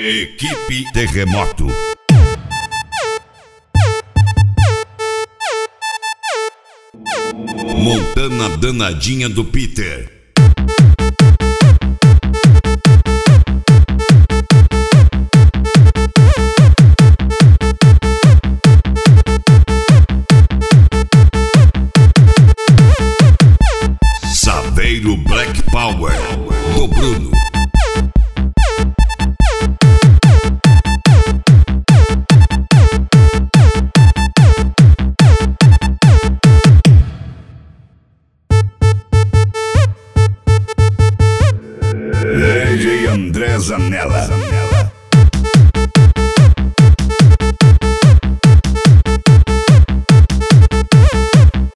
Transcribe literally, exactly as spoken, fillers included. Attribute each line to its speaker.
Speaker 1: Equipe Terremoto. Montana danadinha do Peter. Saveiro Black Power do Bruno. D J André Zanella.